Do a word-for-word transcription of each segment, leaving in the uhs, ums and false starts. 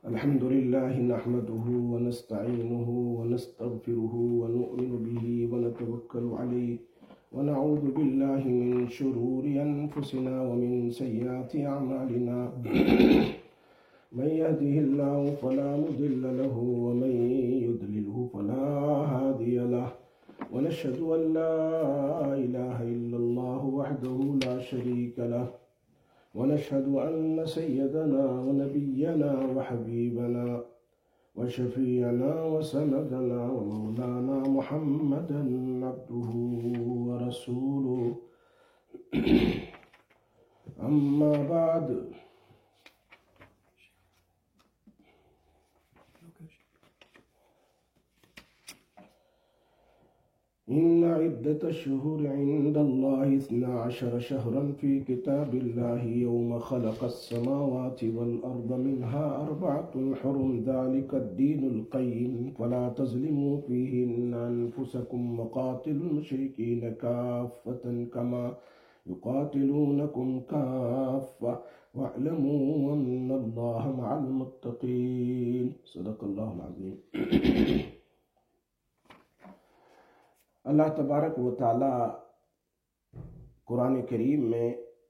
الحمد لله نحمده ونستعينه ونستغفره ونؤمن به ونتوكل عليه ونعوذ بالله من شرور أنفسنا ومن سيئات أعمالنا من يهده الله فلا مضل له ومن يضلله فلا هادي له ونشهد أن لا إله إلا الله وحده لا شريك له ونشهد أن سيدنا ونبينا وحبيبنا وشفيعنا وسندنا ومولانا محمدا عبده ورسوله أما بعد إن عدة الشهور عند الله اثنا عشر شهرا في كتاب الله يوم خلق السماوات والأرض منها أربعة حرم ذلك الدين القيم فلا تظلموا فيهن أنفسكم وقاتلوا المشركين كافة كما يقاتلونكم كافة واعلموا أن الله مع المتقين صدق الله العظيم. اللہ تبارک و تعالی قرآن کریم میں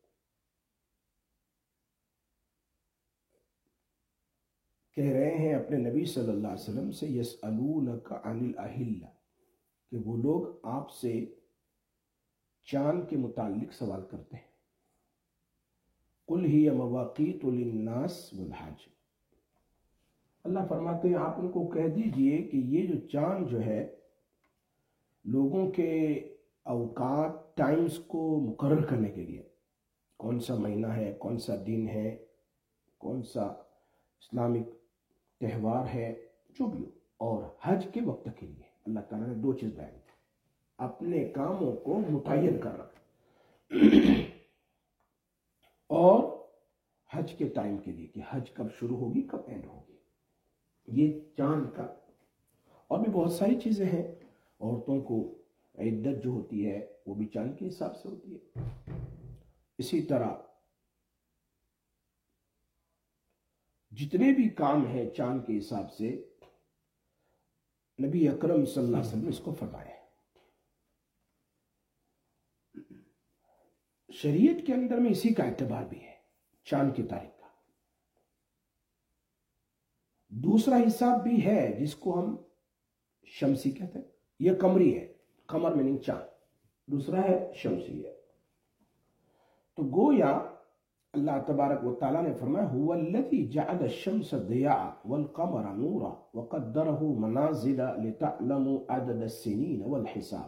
کہہ رہے ہیں اپنے نبی صلی اللہ علیہ وسلم سے یسألونک عن الاہلہ کہ وہ لوگ آپ سے چاند کے متعلق سوال کرتے ہیں. قل ہی مواقیت للناس والحج، اللہ فرماتے ہیں آپ ان کو کہہ دیجئے کہ یہ جو چاند جو ہے لوگوں کے اوقات ٹائمز کو مقرر کرنے کے لیے، کون سا مہینہ ہے، کون سا دن ہے، کون سا اسلامک تہوار ہے، جو بھی ہو، اور حج کے وقت کے لیے اللہ تعالیٰ نے دو چیز بیان کی، اپنے کاموں کو متعین کرنا اور حج کے ٹائم کے لیے کہ حج کب شروع ہوگی کب اینڈ ہوگی. یہ چاند کا اور بھی بہت ساری چیزیں ہیں. عورتوں کو عدت جو ہوتی ہے وہ بھی چاند کے حساب سے ہوتی ہے. اسی طرح جتنے بھی کام ہیں چاند کے حساب سے نبی اکرم صلی اللہ علیہ وسلم نے اس کو فرمایا ہے. شریعت کے اندر میں اسی کا اعتبار بھی ہے، چاند کی تاریخ کا. دوسرا حساب بھی ہے جس کو ہم شمسی کہتے ہیں، یہ قمری ہے، قمر میننگ چاند، دوسرا ہے شمسی ہے. تو گویا اللہ تبارک و تعالیٰ نے فرمایا هو الذی جعل الشمس ضیاء والقمر نورا وقدره منازل لتعلموا عدد السنین والحساب.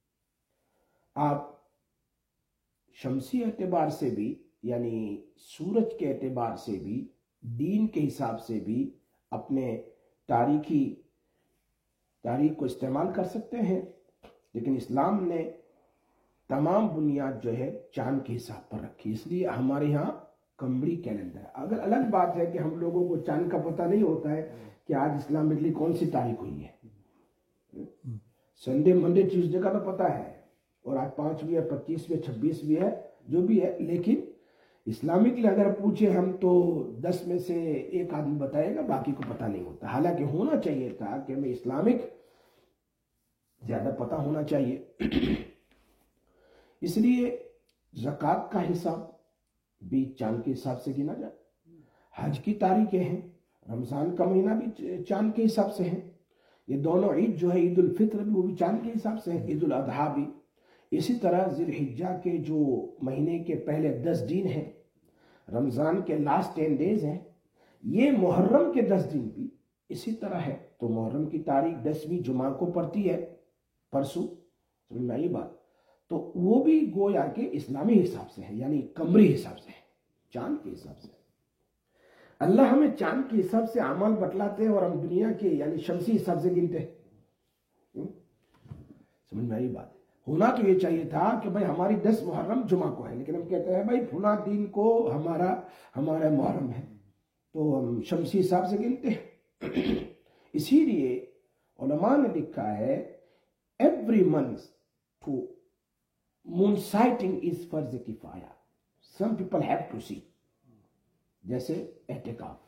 آپ شمسی اعتبار سے بھی یعنی سورج کے اعتبار سے بھی، دین کے حساب سے بھی اپنے تاریخی تاریخ کو استعمال کر سکتے ہیں، لیکن اسلام نے تمام بنیاد جو ہے چاند کے حساب پر رکھی. اس لیے ہمارے یہاں قمری کیلنڈر ہے. اگر الگ بات ہے کہ ہم لوگوں کو چاند کا پتہ نہیں ہوتا ہے کہ آج اسلامکلی کون سی تاریخ ہوئی ہے. سنڈے منڈے ٹیوزڈے کا تو پتہ ہے، اور آج پانچ بھی ہے، پچیس بھی ہے، چھبیس بھی ہے، جو بھی ہے. لیکن اسلامکلی اگر پوچھیں ہم تو دس میں سے ایک آدمی بتائے گا، باقی کو پتہ نہیں ہوتا. حالانکہ ہونا چاہیے تھا کہ ہمیں اسلامک زیادہ پتہ ہونا چاہیے. اس لیے زکوٰۃ کا حساب بھی چاند کے حساب سے گنا جائے. حج کی تاریخیں ہیں، رمضان کا مہینہ بھی چاند کے حساب سے ہیں. یہ دونوں عید جو ہے، عید الفطر بھی وہ بھی چاند کے حساب سے ہے، عید الاضحیٰ بھی. اسی طرح ذی الحجہ کے جو مہینے کے پہلے دس دن ہیں، رمضان کے لاسٹ ٹین ڈیز ہیں، یہ محرم کے دس دن بھی اسی طرح ہے. تو محرم کی تاریخ دسویں جمعہ کو پڑتی ہے، پرسوں، سمجھ میں آئی بات. تو وہ بھی گویا کہ اسلامی حساب سے ہے، یعنی قمری حساب سے ہے، چاند کے حساب سے. اللہ ہمیں چاند کے حساب سے اعمال بتلاتے ہیں اور ہم دنیا کے یعنی شمسی حساب سے گنتے ہیں. سمجھ میں آئی بات. ہونا تو یہ چاہیے تھا کہ بھائی ہماری دس محرم جمعہ کو ہے، لیکن ہم کہتے ہیں بھائی فلاں دن کو ہمارا ہمارا محرم ہے، تو ہم شمسی حساب سے گنتے ہیں. اسی لیے علماء نے لکھا ہے every month to moon sighting is فرض کفایہ. some people have to see. جیسے اعتکاف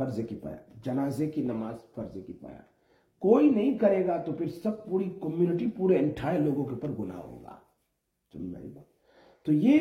فرض کفایہ، جنازے کی نماز فرض کفایہ، کوئی نہیں کرے گا تو پھر سب پوری کمیونٹی پورے انٹھائے لوگوں کے اوپر گناہ ہوگا. سمجھ میری بات. تو یہ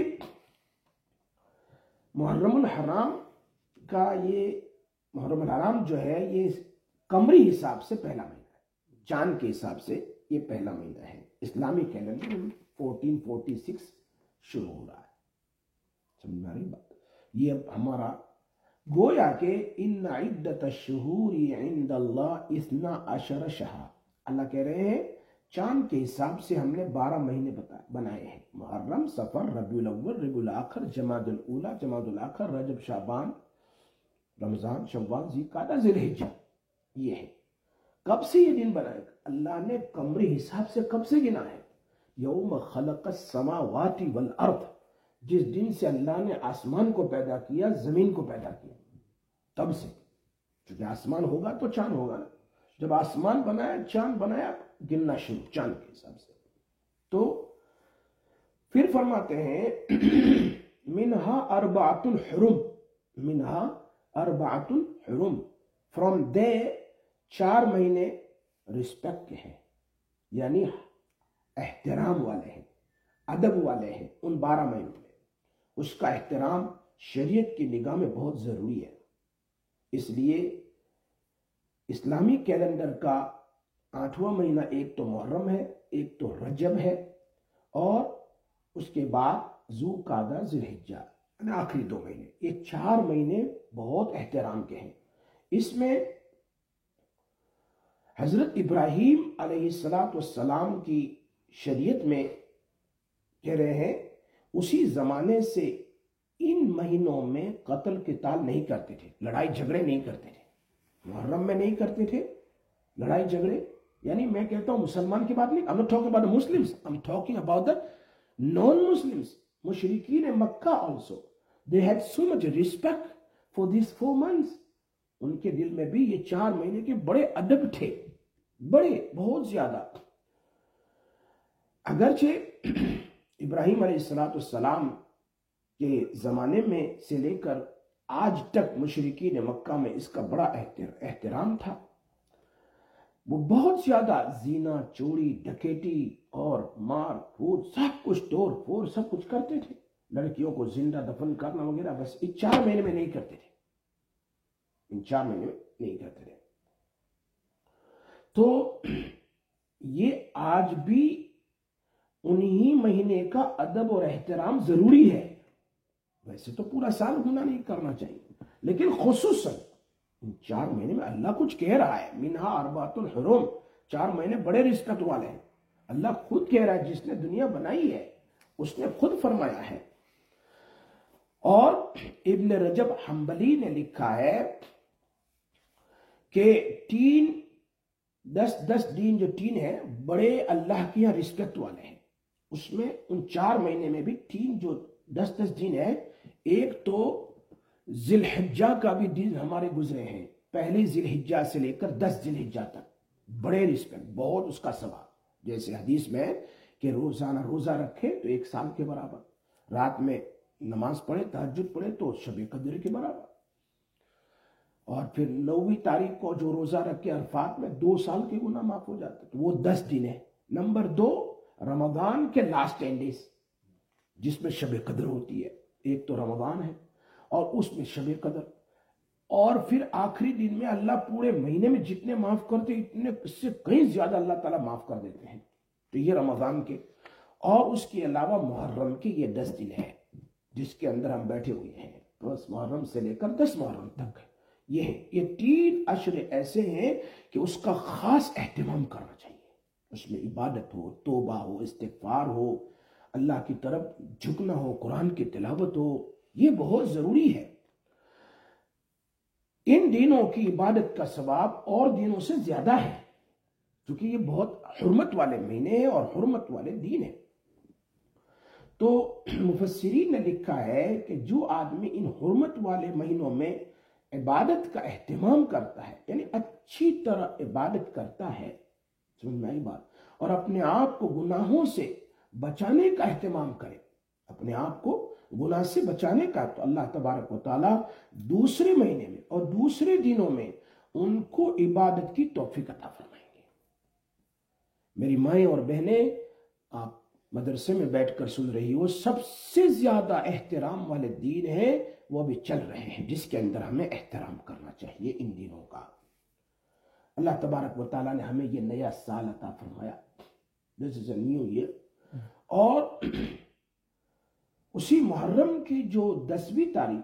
محرم الحرام کا یہ محرم الحرام جو ہے یہ قمری حساب سے پہلا مہینہ ہے، چاند کے حساب سے یہ پہلا مہینہ ہے. اسلامی کیلنڈر فورٹین فورٹی سکس شروع ہو رہا ہے. سمجھ میں آ رہی بات. یہ اب ہمارا گویا کہ ان عدت الشہور عند اللہ اثنا عشر شہر، اللہ کہہ رہے ہیں چاند کے حساب سے ہم نے بارہ مہینے بنائے ہیں. محرم، صفر، ربیع الاول، ربیع الاخر، جمادی الاولی، جمادی الاخر، رجب، شعبان، رمضان، شوال، ذوالقعدہ، ذی الحجہ. یہ ہے. کب سے یہ دن بنائے؟ اللہ نے قمری حساب سے کب سے گنا ہے؟ یوم خلق السماوات والارض، جس دن سے اللہ نے آسمان کو پیدا کیا، زمین کو پیدا کیا، تب سے. چونکہ آسمان ہوگا تو چاند ہوگا نا. جب آسمان بنایا، چاند بنایا، گننا شروع چاند کے حساب سے. تو پھر فرماتے ہیں منہا اربعۃ الحرم، منہا اربعۃ الحرم، فرام دے چار مہینے رسپیکٹ کے ہیں، یعنی احترام والے ہیں، ادب والے ہیں. ان بارہ مہینوں میں اس کا احترام شریعت کی نگاہ میں بہت ضروری ہے. اس لیے اسلامی کیلنڈر کا آٹھواں مہینہ ایک تو محرم ہے، ایک تو رجب ہے، اور اس کے بعد ذوالقعدہ، ذی الحجہ، یعنی آخری دو مہینے. یہ چار مہینے بہت احترام کے ہیں. اس میں حضرت ابراہیم علیہ الصلاۃ والسلام کی شریعت میں کہہ رہے ہیں اسی زمانے سے ان مہینوں میں قتل قتال نہیں کرتے تھے، لڑائی جھگڑے نہیں کرتے تھے. محرم میں نہیں کرتے تھے لڑائی جھگڑے. یعنی میں کہتا ہوں مسلمان کی بات نہیں، I'm not talking about the Muslims, I'm talking about the non-Muslims. مشرکین Mecca also, they had so much respect for these four months. ان کے دل میں بھی یہ چار مہینے کے بڑے ادب تھے، بڑے بہت زیادہ. اگرچہ ابراہیم علیہ السلام کے زمانے میں سے لے کر آج تک مشرکین مکہ میں اس کا بڑا احترام تھا. وہ بہت زیادہ زینا، چوری، ڈکیٹی اور مار پھوڑ، سب کچھ توڑ پھوڑ سب کچھ کرتے تھے. لڑکیوں کو زندہ دفن کرنا وغیرہ بس ان چار مہینے میں نہیں کرتے تھے، ان چار مہینے میں نہیں کرتے تھے. تو یہ آج بھی انہی مہینے کا ادب اور احترام ضروری ہے. ویسے تو پورا سال گناہ نہیں کرنا چاہیے، لیکن خصوصاً ان چار مہینے میں اللہ کچھ کہہ رہا ہے. منہا اربعۃ الحرم، چار مہینے بڑے رسپیکٹ والے ہیں. اللہ خود کہہ رہا ہے، جس نے دنیا بنائی ہے اس نے خود فرمایا ہے. اور ابن رجب حنبلی نے لکھا ہے کہ تین دس دس دن جو تین ہیں بڑے اللہ کی یہاں رسپیکٹ والے ہیں. اس میں ان چار مہینے میں بھی تین جو دس دس دن ہیں، ایک تو ذی الحجہ کا بھی دن ہمارے گزرے ہیں، پہلی ذی الحجہ سے لے کر دس ذی الحجہ تک، بڑے رسپیکٹ، بہت اس کا ثواب. جیسے حدیث میں کہ روزانہ روزہ رکھے تو ایک سال کے برابر، رات میں نماز پڑھے، تہجد پڑھے تو شب قدر کے برابر. اور پھر نویں تاریخ کو جو روزہ رکھے عرفات میں، دو سال کے گناہ معاف ہو جاتے. تو وہ دس دن ہے. نمبر دو، رمضان کے لاسٹ ٹین ڈیز جس میں شب قدر ہوتی ہے. ایک تو رمضان ہے اور اس میں شب قدر، اور پھر آخری دن میں اللہ پورے مہینے میں جتنے معاف کرتے اتنے اس سے کہیں زیادہ اللہ تعالیٰ معاف کر دیتے ہیں. تو یہ رمضان کے، اور اس کے علاوہ محرم کے یہ دس دن ہے جس کے اندر ہم بیٹھے ہوئے ہیں. بس محرم سے لے کر دس محرم تک یہ ہے. یہ تین عشر ایسے ہیں کہ اس کا خاص اہتمام کرنا چاہیے. اس میں عبادت ہو، توبہ ہو، استغفار ہو، اللہ کی طرف جھکنا ہو، قرآن کی تلاوت ہو. یہ بہت ضروری ہے. ان دنوں کی عبادت کا ثواب اور دنوں سے زیادہ ہے کیونکہ یہ بہت حرمت والے مہینے ہیں اور حرمت والے دن ہیں. تو مفسرین نے لکھا ہے کہ جو آدمی ان حرمت والے مہینوں میں عبادت کا اہتمام کرتا ہے، یعنی اچھی طرح عبادت کرتا ہے، سمجھ میں آئی بات، اور اپنے آپ کو گناہوں سے بچانے کا اہتمام کرے، اپنے آپ کو گناہ سے بچانے کا، تو اللہ تبارک و تعالیٰ دوسرے مہینے میں اور دوسرے دنوں میں ان کو عبادت کی توفیق عطا فرمائیں گے۔ میری مائیں اور بہنیں، آپ مدرسے میں بیٹھ کر سن رہی ہو، سب سے زیادہ احترام والے دین ہیں وہ بھی چل رہے ہیں، جس کے اندر ہمیں احترام کرنا چاہیے ان دینوں کا۔ اللہ تبارک و تعالیٰ نے ہمیں یہ نیا سال عطا فرمایا، دس از اے نیو ایئر، اور اسی محرم کی جو دسویں تاریخ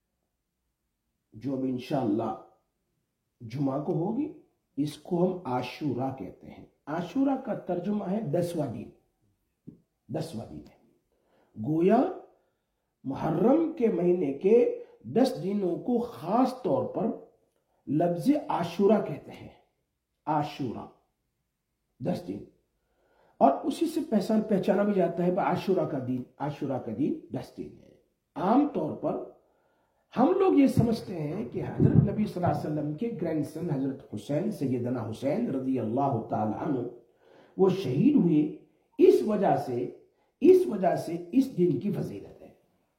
جو اب انشاءاللہ جمعہ کو ہوگی، اس کو ہم عاشورہ کہتے ہیں۔ عاشورہ کا ترجمہ ہے دسواں دن، دسواں دن ہے۔ گویا محرم کے مہینے کے دس دنوں کو خاص طور پر لفظ عاشورہ کہتے ہیں، عاشورہ دس دن، اور اسی سے پہچان پہچانا بھی جاتا ہے عاشورہ کا دن، عاشورہ کا دن دس دن ہے۔ عام طور پر ہم لوگ یہ سمجھتے ہیں کہ حضرت نبی صلی اللہ علیہ وسلم کے گرینڈ سن حضرت حسین، سیدنا حسین رضی اللہ تعالی عنہ، وہ شہید ہوئے، اس وجہ سے اس وجہ سے اس دن کی فضیلت ہے۔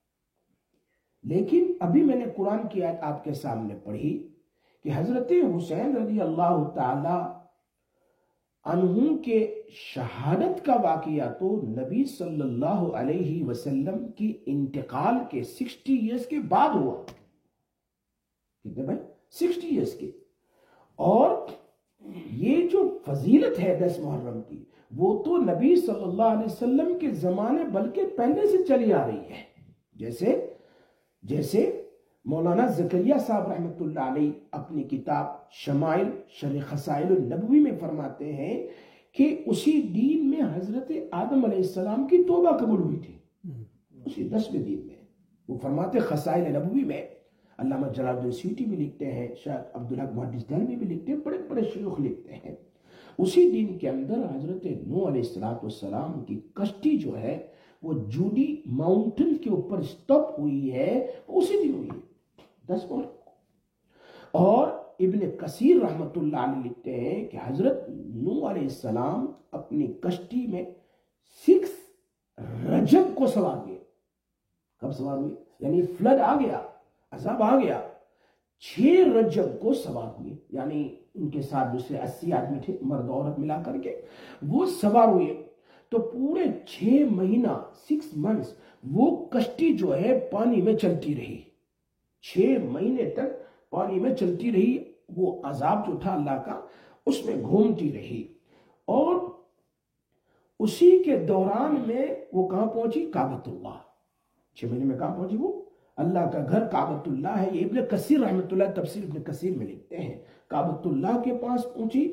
لیکن ابھی میں نے قرآن کی آیت آپ کے سامنے پڑھی کہ حضرت حسین رضی اللہ تعالی عنہ کے شہادت کا واقعہ تو نبی صلی اللہ علیہ وسلم کی انتقال کے سکسٹی ایئرز کے بعد ہوا۔ کتنے بھائی؟ سکسٹی ایئرز کے۔ اور یہ جو فضیلت ہے دس محرم کی، وہ تو نبی صلی اللہ علیہ وسلم کے زمانے بلکہ پہلے سے چلی آ رہی ہے۔ جیسے جیسے مولانا زکریا صاحب رحمۃ اللہ علیہ اپنی کتاب شمائل شرح خصائل النبوی میں فرماتے ہیں کہ اسی دن میں حضرت آدم علیہ السلام کی توبہ قبول ہوئی تھی، اسی دسویں دن میں۔ وہ فرماتے خصائل نبوی میں، علامہ جلال الدین سیوطی بھی لکھتے ہیں، شیخ عبدالحق محدث دہلوی بھی لکھتے ہیں، بڑے بڑے شیوخ لکھتے ہیں، اسی دن کے اندر حضرت نوح علیہ السلام کی کشتی جو ہے وہ جوڈی ماؤنٹن کے اوپر سٹاپ ہوئی ہے، اسی دن ہوئی ہے، دس محرم کو۔ اور ابن کثیر رحمت اللہ علیہ لکھتے ہیں کہ حضرت نوح علیہ السلام اپنی کشتی میں سکس رجب کو سوار ہوئے۔ کب سوار ہوئے؟ یعنی فلڈ آ گیا، عذاب آ گیا، چھ رجب کو سوار ہوئے، یعنی ان کے ساتھ دوسرے اسی آدمی تھے، مرد عورت ملا کر کے، وہ سوار ہوئے۔ تو پورے چھ مہینہ سکس منتھس وہ کشتی جو ہے پانی میں چلتی رہی، چھ مہینے تک پانی میں چلتی رہی، وہ عذاب جو تھا اللہ کا اس میں گھومتی رہی۔ اور اسی کے دوران میں وہ کہاں پہنچی؟ کعبۃ اللہ۔ چھ مہینے میں کہاں پہنچی؟ وہ اللہ کا گھر کعبۃ اللہ ہے۔ یہ ابن کثیر رحمۃ اللہ تفسیر ابن کثیر میں لکھتے ہیں، کعبۃ اللہ کے پاس پہنچی۔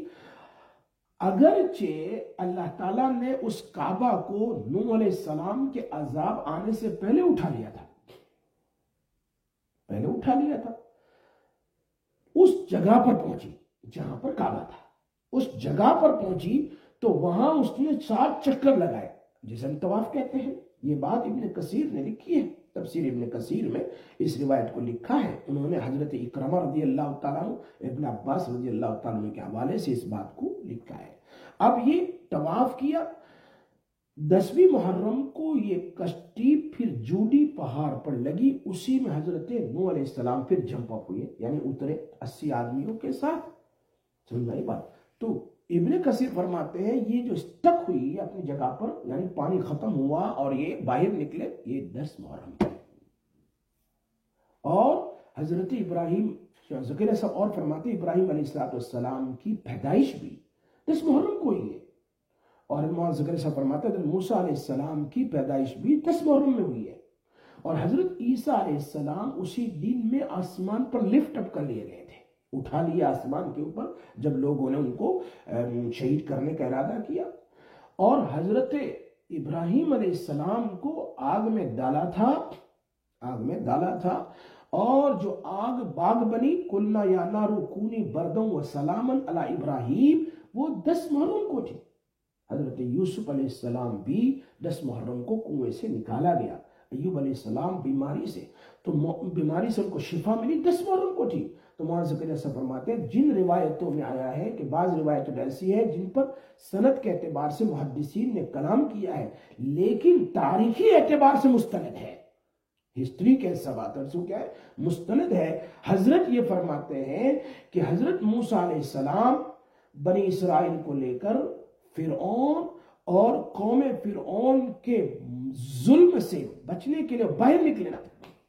اگرچہ اللہ تعالیٰ نے اس کعبہ کو نوح علیہ السلام کے عذاب آنے سے پہلے اٹھا لیا تھا، پہلے اٹھا لیا تھا، اس جگہ پر پہنچی جہاں پر کعبہ تھا، اس جگہ پر پہنچی تو وہاں اس نے سات چکر لگائے، جسے ہم طواف کہتے ہیں۔ یہ بات ابن کثیر نے لکھی ہے، تفسیر ابن کثیر میں اس روایت کو لکھا ہے۔ انہوں نے حضرت اکرمہ رضی اللہ تعالیٰ عنہ، ابن عباس رضی اللہ تعالیٰ عنہ کے حوالے سے اس بات کو لکھا ہے۔ اب یہ طواف کیا، دسویں محرم کو یہ کشتی پھر جوڈی پہاڑ پر لگی، اسی میں حضرت نوح علیہ السلام پھر جمپ اپ ہوئے، یعنی اترے اسی آدمیوں کے ساتھ۔ سمجھ آئی بات؟ تو ابن کثیر فرماتے ہیں یہ جو اسٹک ہوئی اپنی جگہ پر، یعنی پانی ختم ہوا اور یہ باہر نکلے، یہ دس محرم ہے۔ اور حضرت ابراہیم زکریا صاحب اور فرماتے ہیں ابراہیم علیہ السلام کی پیدائش بھی دس محرم کو ہوئی ہے، اور مولانا زکریا صاحب فرماتے ہیں موسیٰ علیہ السلام کی پیدائش بھی دس محرم میں ہوئی ہے، اور حضرت عیسیٰ علیہ السلام اسی دن میں آسمان پر لفٹ اپ کر لیے گئے تھے، اٹھا لیا آسمان کے اوپر جب لوگوں نے ان کو شہید کرنے کا ارادہ کیا۔ اور حضرت ابراہیم علیہ السلام کو آگ میں ڈالا تھا، آگ میں ڈالا تھا، اور جو آگ باغ بنی، قلنا یا نار کونی بردوں و سلاما علی ابراہیم، وہ دس محرم کو تھی۔ حضرت یوسف علیہ السلام بھی دس محرم کو کنویں سے نکالا گیا، ایوب علیہ السلام بیماری سے، تو بیماری سے ان کو شفا ملی، دس محرم کو تھی۔ تو مولانا زکریا صاحب فرماتے ہیں جن روایتوں میں آیا ہے کہ بعض روایتیں ایسی ہیں جن پر سند کے اعتبار سے محدثین نے کلام کیا ہے، لیکن تاریخی اعتبار سے مستند ہے، ہسٹری کے سوات سو کیا ہے مستند ہے. حضرت یہ فرماتے ہیں کہ حضرت موسیٰ علیہ السلام بنی اسرائیل کو لے کر فرعون اور قوم فرعون کے ظلم سے بچنے کے لیے باہر نکلے نا.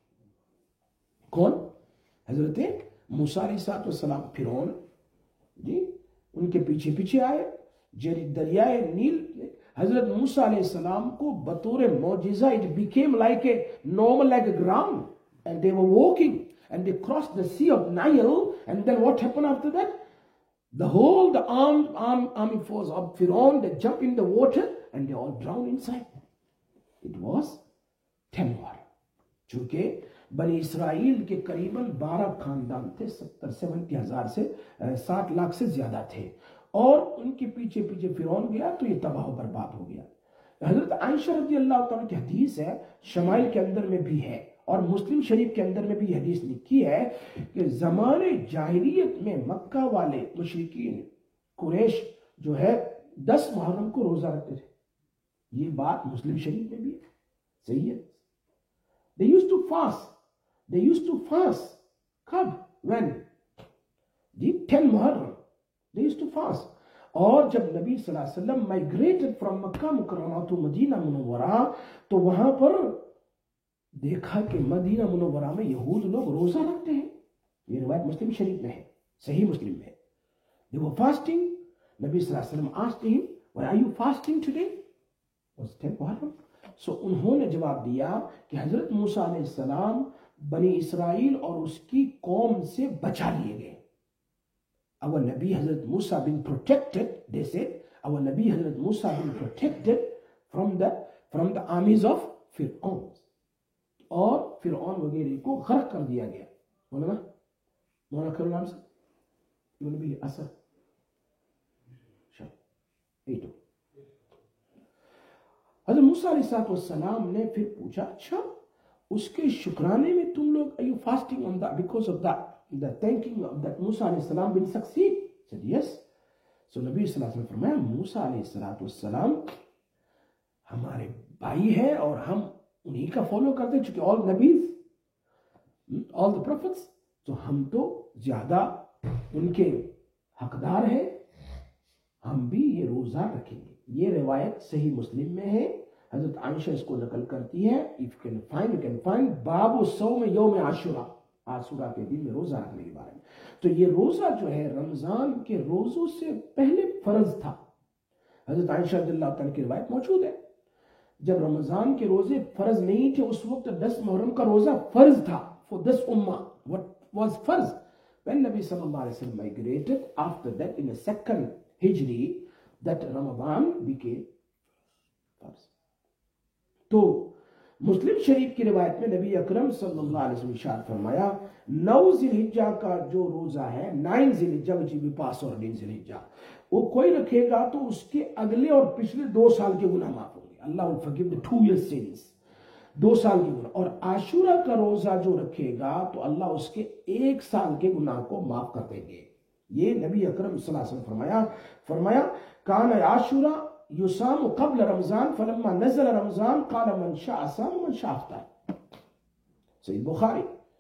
کون؟ حضرت موسیٰ علیہ السلام. فرعون جی ان کے پیچھے پیچھے آئے. دریائے نیل حضرت موسیٰ علیہ السلام کو بطور معجزہ it became like a normal like a ground and they were walking and they crossed the sea of Nile and then what happened after that? The whole the armed arm, army force of Pharaoh they jumped in the water and they all drowned inside. It was ten war. چونکہ بنی اسرائیل کے قریباً بارہ خاندان تھے, ستر seventy ہزار سے ساٹھ لاکھ سے زیادہ تھے, اور ان کے پیچھے پیچھے فرعون گیا تو یہ تباہ و برباد ہو گیا. حضرت عائشہ رضی اللہ تعالیٰ کی حدیث ہے, شمائل کے اندر میں بھی ہے اور مسلم شریف کے اندر میں بھی حدیث لکھی ہے کہ زمانے جاہلیت میں مکہ والے مشرکین قریش جو ہے دس محرم کو روزہ رکھتے تھے. یہ بات مسلم شریف میں بھی ہے, صحیح ہے. They used to fast. They used to fast. کب؟ when? G ten Muharram. They used to fast. اور جب نبی صلی اللہ علیہ وسلم migrated from مکہ مکرمہ to مدینہ منورہ تو وہاں پر دیکھا کہ مدینہ منورہ میں یہود لوگ روزہ رکھتے ہیں. یہ روایت مسلم شریف میں ہے, صحیح مسلم میں. They were fasting. نبی صلی اللہ علیہ وسلم asked him, why are you fasting today? Was ten Muharram. So so, انہوں نے جواب دیا کہ حضرت موسیٰ علیہ السلام بنی اسرائیل اور اس کی قوم سے بچا لیے گئے. Our نبی حضرت موسیٰ been protected, they said, our نبی حضرت موسیٰ been protected from the from the armies of فرعون, اور فرعون وغیرہ کو غرق کر دیا گیا. مولانا مولانا کرو نام سے یہ نبی اثر ایٹو. حضرت موسیٰ علیہ السلام نے پھر پوچھا, اچھا اس کے شکرانے میں تم لوگ are you fasting on that because of that the thanking of that موسیٰ علیہ السلام will succeed? said yes. so نبی صلی اللہ علیہ وسلم فرمایا موسیٰ علیہ السلام ہمارے بھائی ہے اور ہم انہی کا فالو کرتے ہیں, چونکہ all نبیز all the prophets, تو ہم تو زیادہ ان کے حقدار ہیں, ہم بھی یہ روزہ رکھیں گے. یہ روایت صحیح مسلم میں ہے. حضرت عائشہ اس کو نقل کرتی ہے. if you can find you can find باب الصوم یوم عاشورہ, عاشورہ کے دن میں روزہ رکھنے کے بارے میں. تو یہ روزہ جو ہے رمضان کے روزوں سے پہلے فرض تھا. حضرت عائشہ رضی اللہ تعالیٰ کی روایت موجود ہے, جب رمضان کے روزے فرض نہیں تھے اس وقت دس محرم کا روزہ فرض تھا for this ummah. what was فرض? when نبی صلی اللہ علیہ وسلم migrated after that in the second hijri that Ramadan became فرض. تو مسلم شریف کی روایت میں نبی اکرم صلی اللہ علیہ وسلم ارشاد فرمایا نو ذی الحجہ کا جو روزہ ہے, نائن ذی الحجہ which will be pass or ذی الحجہ, وہ کوئی رکھے گا تو اس کے اگلے اور پچھلے دو سال کے گناہ معاف ہوں گے. اللہ will forgive the two years sins, دو سال کے گناہ. اور عاشورہ کا روزہ جو رکھے گا تو اللہ اس کے ایک سال کے گناہ کو معاف کر دیں گے. یہ نبی اکرم صلی اللہ علیہ وسلم فرمایا فرمایا کان عاشورہ یصام قبل رمضان فلما نزل رمضان قال من شاء صام من شاء افطر. صحیح بخاری.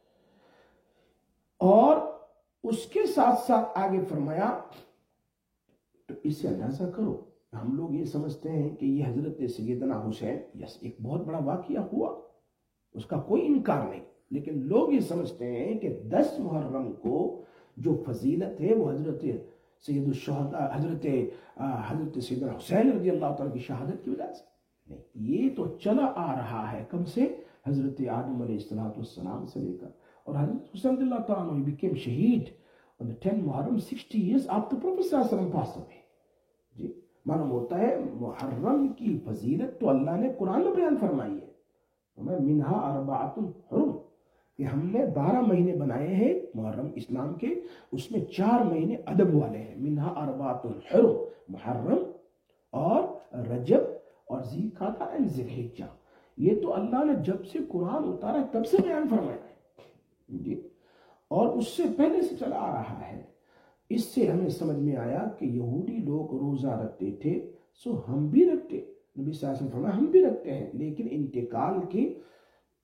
اور اس کے ساتھ ساتھ آگے فرمایا, تو اس سے اندازہ کرو, ہم لوگ یہ سمجھتے ہیں کہ یہ حضرت سیدنا حسین, یس ایک بہت بڑا واقعہ ہوا, اس کا کوئی انکار نہیں, لیکن لوگ یہ سمجھتے ہیں کہ دس محرم کو جو فضیلت ہے وہ حضرت سید الشہداء حضرت حضرت سیدنا حسین رضی اللہ تعالیٰ کی شہادت کی وجہ سے نہیں. یہ تو چلا آ رہا ہے کم سے حضرت آدم علیہ السلام سے لے کر, اور حضرت حسین رضی اللہ تعالیٰ عنہ became شہید on the tenth Muharram sixty years after Prophet صلی اللہ علیہ وسلم passed away. جی معلوم ہوتا ہے محرم کی فضیلت تو اللہ نے قرآن میں بیان فرمائی ہے, منہا اربعۃ حرم, کہ ہم نے بارہ مہینے بنائے ہیں محرم اسلام کے, اس میں چار مہینے ادب والے ہیں. منہا اربعۃ حرم, محرم اور رجب اور ذی القعدہ اور ذی الحجہ. یہ تو اللہ نے جب سے قرآن اتارا تب سے بیان فرمایا ہے جی, اور اس سے پہلے سے چلا آ رہا ہے. اس سے ہمیں سمجھ میں آیا کہ یہودی لوگ روزہ رکھتے تھے, سو ہم بھی رکھتے. نبی صلی اللہ علیہ وسلم فرمایا ہم بھی رکھتے ہیں, لیکن انتقال کی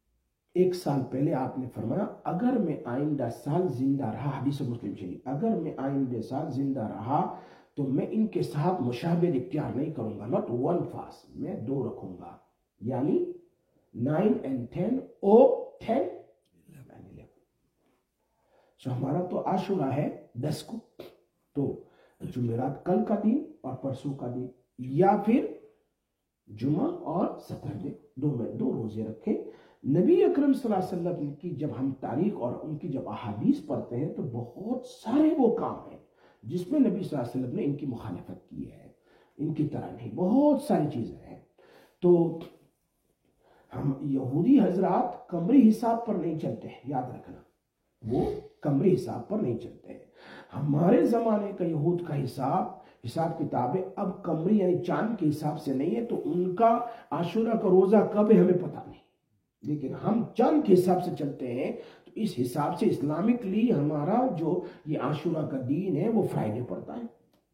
ایک سال پہلے آپ نے فرمایا اگر میں آئندہ سال زندہ رہا، حدیث مسلم شریف، اگر میں آئندہ سال زندہ رہا تو میں ان کے ساتھ مشابہت اختیار نہیں کروں گا، ناٹ ون فاسٹ، میں دو رکھوں گا، یعنی nine and ten or ten eleven. So ہمارا تو عاشورہ ہے دس کو، تو جمعرات کل کا دن اور پرسوں کا دن، یا پھر جمعہ اور سیٹرڈے، دو میں دو روزے رکھے۔ نبی اکرم صلی اللہ علیہ وسلم کی جب ہم تاریخ اور ان کی جب احادیث پڑھتے ہیں تو بہت سارے وہ کام ہیں جس میں نبی صلی اللہ علیہ وسلم نے ان کی مخالفت کی ہے، ان کی طرح نہیں، بہت ساری چیزیں ہیں۔ تو ہم یہودی حضرات قمری حساب پر نہیں چلتے ہیں، یاد رکھنا، وہ قمری حساب پر نہیں چلتے ہیں۔ ہمارے زمانے کا یہود کا حساب حساب کتابیں اب قمری یعنی چاند کے حساب سے نہیں ہے، تو ان کا عاشورہ کا روزہ کب ہے ہمیں پتہ نہیں، لیکن ہم چاند کے حساب سے چلتے ہیں، تو اس حساب سے اسلامکلی ہمارا جو یہ عاشورہ کا دین ہے وہ فرائیڈے پڑتا ہے۔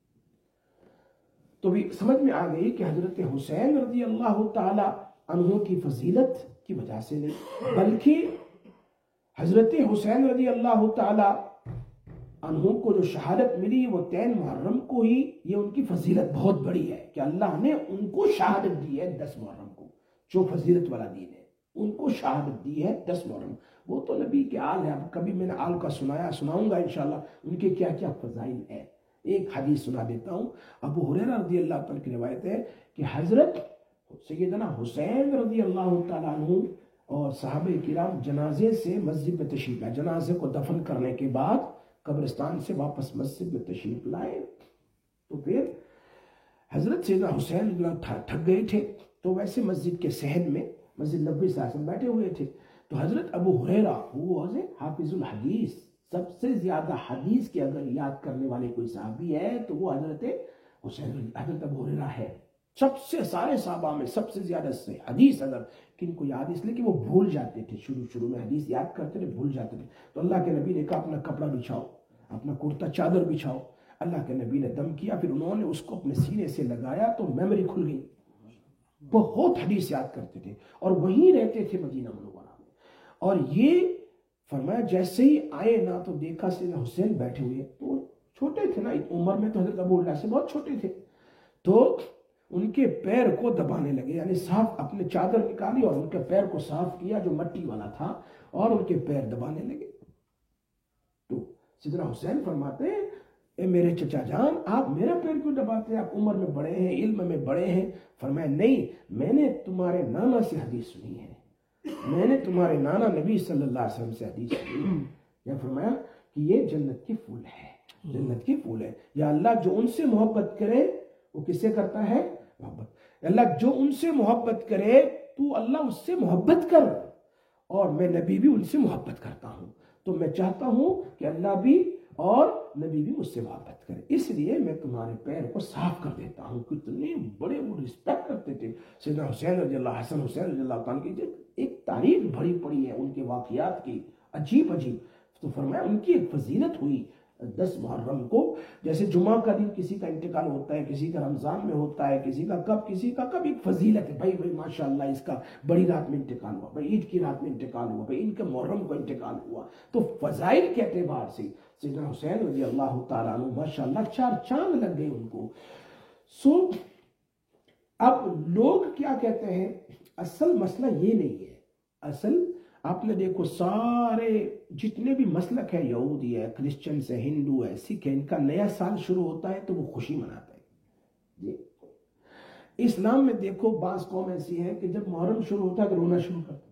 تو بھی سمجھ میں آ گئی کہ حضرت حسین رضی اللہ تعالی عنہ کی فضیلت کی وجہ سے نہیں، بلکہ حضرت حسین رضی اللہ تعالی عنہ کو جو شہادت ملی وہ تین محرم کو ہی، یہ ان کی فضیلت بہت بڑی ہے کہ اللہ نے ان کو شہادت دی ہے دس محرم کو، جو فضیلت والا دین ہے ان کو شہادت دی ہے دس محرم۔ وہ تو نبی کے آل ہے، اب کبھی میں نے آل کا سنایا سناؤں گا انشاءاللہ ان کے کیا کیا فضائل ہیں۔ ایک حدیث سنا دیتا ہوں، ابو ہریرہ رضی اللہ تعالیٰ کی روایت ہے کہ حضرت سیدنا حسین رضی اللہ تعالیٰ عنہ اور صحابہ کرام جنازے سے مسجد میں تشریف لائے، جنازے کو دفن کرنے کے بعد قبرستان سے واپس مسجد میں تشریف لائے، تو پھر حضرت سیدنا حسین رضی اللہ تھک گئے تھے، تو ویسے مسجد کے صحن میں مسجد نبوی صلی اللہ علیہ وسلم بیٹھے ہوئے تھے، تو حضرت ابو ہریرہ وہ حافظ الحدیث، سب سے زیادہ حدیث کے اگر یاد کرنے والے کوئی صحابی ہے تو وہ حضرت حسین حضرت ابو ہریرہ ہے۔ سب سے سارے صحابہ میں سب سے زیادہ سے حدیث اگر کن کو یاد، اس لیے کہ وہ بھول جاتے تھے، شروع شروع میں حدیث یاد کرتے تھے بھول جاتے تھے، تو اللہ کے نبی نے کہا اپنا کپڑا بچھاؤ، اپنا کرتا چادر بچھاؤ، اللہ کے نبی نے دم کیا، پھر انہوں نے اس کو اپنے سینے سے لگایا تو میموری کھل گئی، بہت حدیث یاد کرتے تھے اور وہیں رہتے تھے مدینہ منورہ میں۔ اور یہ فرمایا جیسے ہی آئے نا تو دیکھا سیدنا حسین بیٹھے ہوئے، تو چھوٹے تھے نا عمر میں، تو حضرت ابو ہریرہ سے بہت چھوٹے تھے، تو ان کے پیر کو دبانے لگے، یعنی صاف اپنے چادر نکالی اور ان کے پیر کو صاف کیا جو مٹی والا تھا، اور ان کے پیر دبانے لگے۔ تو سیدنا حسین فرماتے ہیں اے میرے چچا جان آپ میرا پیر کیوں دباتے ہیں، آپ عمر میں بڑے ہیں، علم میں بڑے ہیں۔ فرمایا نہیں، میں نے تمہارے نانا سے حدیث سنی ہے، میں نے تمہارے نانا نبی صلی اللہ علیہ وسلم سے حدیث سنی ہے۔ یا فرمایا کہ یہ جنت کی پھول ہے، جنت کی پھول ہے، یا اللہ جو ان سے محبت کرے وہ کس سے کرتا ہے، محبت، اللہ جو ان سے محبت کرے تو اللہ اس سے محبت کر، اور میں نبی بھی ان سے محبت کرتا ہوں، تو میں چاہتا ہوں کہ اللہ بھی اور نبی بھی مجھ سے محبت کرے، اس لیے میں تمہارے پیر کو صاف کر دیتا ہوں۔ کتنے بڑے وہ رسپیکٹ کرتے تھے سیدنا حسین رضی اللہ، حسن حسین رضی اللہ تعالیٰ کی ایک تاریخ بھری پڑی ہے ان کے واقعات کی، عجیب عجیب۔ تو فرمایا ان کی ایک فضیلت ہوئی دس محرم کو، جیسے جمعہ کا دن کسی کا انتقال ہوتا ہے، کسی کا رمضان میں ہوتا ہے، کسی کا کب کسی کا کب، ایک فضیلت ہے، بھائی بھائی ماشاءاللہ اس کا بڑی رات میں انتقال ہوا، بھائی عید کی رات میں انتقال ہوا، بھائی ان کے محرم کو انتقال ہوا۔ تو فضائل کے اعتبار سے سیدنا حسین رضی اللہ تعالیٰ عنہ ماشاءاللہ چار چاند لگ گئے ان کو۔ سو اب لوگ کیا کہتے ہیں، اصل مسئلہ یہ نہیں ہے، اصل آپ نے دیکھو سارے جتنے بھی مسلک ہے، یہودی ہے، کرسچنز ہے، ہندو ہے، سکھ ہے، ان کا نیا سال شروع ہوتا ہے تو وہ خوشی مناتا ہے جی۔ اسلام میں دیکھو بعض قوم ایسی ہے کہ جب محرم شروع ہوتا ہے تو رونا شروع کرتا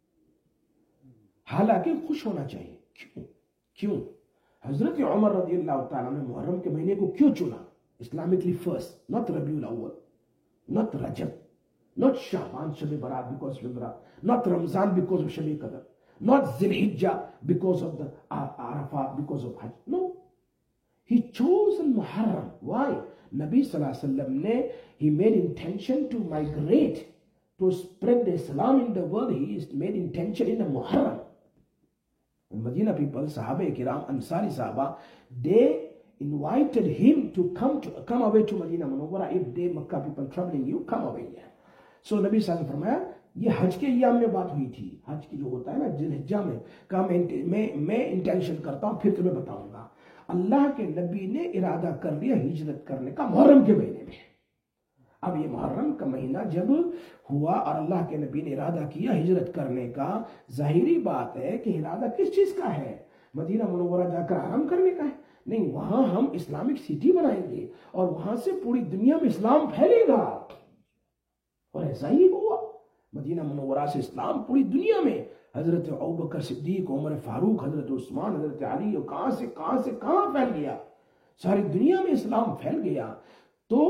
ہے، حالانکہ خوش ہونا چاہیے۔ کیوں کیوں حضرت عمر رضی اللہ تعالیٰ نے محرم کے مہینے کو کیوں چنا Islamically first, not Rabi ul Awwal, not Rajab, not Sha'ban Shab Barat because of Barat, not Ramzan because of Shab Qadr, not Zilhijjah because of the Arafat, because of Hajj. No, he chose Muharram. Why? Nabi Sallallahu Alaihi Wasallam ne, he made intention to migrate, to spread the Islam in the world. He made intention in the Muharram. And Medina people, Sahaba Kiram, Ansari Sahaba, they invited him to come to come away to Medina Munawwara. If they Makkah people troubling you, come away here. So Nabi Sallallahu Alaihi Wasallam فرمایا یہ حج کے ایام میں بات ہوئی تھی. حج کی جو ہوتا ہے نا ذی الحجہ میں، کہا میں میں انٹینشن کرتا ہوں پھر تمہیں بتاؤں گا. اللہ کے نبی نے ارادہ کر لیا ہجرت کرنے کا محرم کے مہینے میں. اب یہ محرم کا مہینہ جب ہوا اور اللہ کے نبی نے ارادہ کیا ہجرت کرنے کا، ظاہری بات ہے کہ ارادہ کس چیز کا ہے؟ مدینہ منورہ جا کر آرام کرنے کا ہے؟ نہیں، وہاں ہم اسلامک سٹی بنائیں گے اور وہاں سے پوری دنیا میں اسلام پھیلے گا. اور ایسا ہی ہوا. مدینہ منورہ سے اسلام پوری دنیا میں، حضرت ابوبکر صدیق، عمر فاروق، حضرت عثمان، حضرت علی، اور کہاں سے کہاں سے کہاں پھیل گیا، ساری دنیا میں اسلام پھیل گیا. تو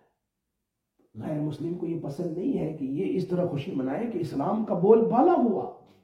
غیر مسلم کو یہ پسند نہیں ہے کہ یہ اس طرح خوشی منائے کہ اسلام کا بول بالا ہوا،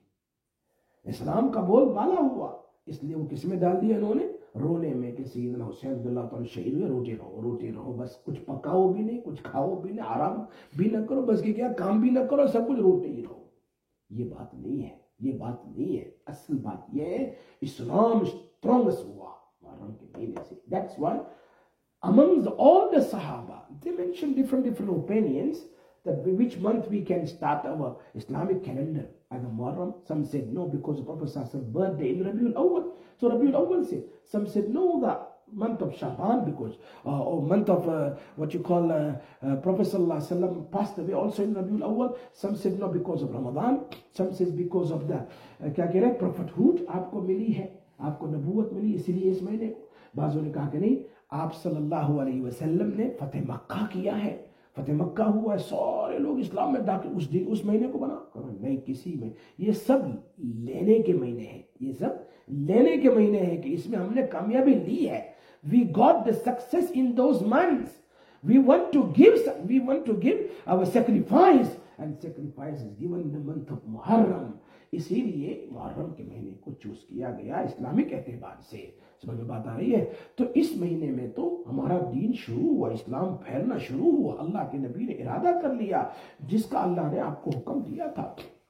اسلام کا بول بالا ہوا. اس لیے وہ کس میں ڈال دیا انہوں نے؟ رونے میں کہ سیدنا حسین رضی اللہ تعالیٰ شہید ہوئے، روتے رہو روتے رہو، بس کچھ پکاؤ بھی نہیں، کچھ کھاؤ بھی نہیں، آرام بھی نہ کرو، بس کہ کیا کام بھی نہ کرو، سب کچھ روتے ہی رہو. یہ بات نہیں ہے، یہ بات نہیں ہے. اصل بات یہ ہے اسلام اسٹرانگس ہوا محرم کے مہینے سے. That's why among the, all the Sahaba, they mentioned different different opinions that which month we can start our Islamic calendar as a Muharram. Some said no because the Prophet Sallallahu Alaihi Wasallam's birthday in Rabiul Awwal. So Rabiul Awwal said. Some said no, the month of Shaban because uh, or month of uh, what you call uh, uh, Prophet Sallallahu Alaihi Wasallam passed away also in Rabiul Awwal. Some said no because of Ramadan. Some said because of the uh, کیا کہہ رہے prophethood آپ کو ملی ہے، آپ کو نبوت ملی اسی لیے اس مہینے کو. بعضوں نے کہا کہ نہیں، آپ صلی اللہ علیہ وسلم نے فتح مکہ کیا ہے، فتح مکہ ہوا ہے، سارے لوگ اسلام میں داخل، اس دن اس مہینے کو بنا کرو. نہیں، کسی میں یہ سب لینے کے مہینے ہیں، یہ سب لینے کے مہینے ہیں کہ اس میں ہم نے کامیابی لی ہے. We got the success in those months. We want to give, we want to give our sacrifice, and sacrifice is given in the month of Muharram. اسی لیے محرم کے مہینے کو چوز کیا گیا اسلامک اعتبار سے. سمجھ میں بات آ رہی ہے؟ تو اس مہینے میں تو ہمارا دین شروع ہوا، اسلام پھیلنا شروع ہوا. اللہ کے نبی نے ارادہ کر لیا جس کا اللہ نے آپ کو حکم دیا تھا.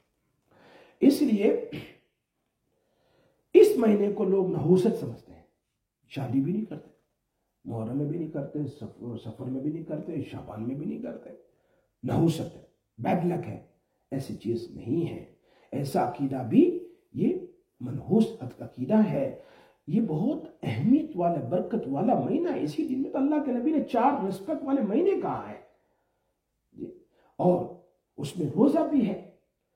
اس لیے اس مہینے کو لوگ نحوست سمجھتے ہیں. شادی بھی نہیں کرتے، محرم میں بھی نہیں کرتے، سفر میں بھی نہیں کرتے، شعبان میں بھی نہیں کرتے. نحوست ہے، بیڈ لک ہے. ایسی چیز نہیں ہے. ایسا عقیدہ بھی یہ منحوس عقیدہ ہے. یہ بہت اہمیت والا برکت والا مہینہ ہے. اسی دن میں تو اللہ کے نبی نے چار رسپیکٹ والے مہینے کہا ہے جی. اور اس میں روزہ بھی ہے.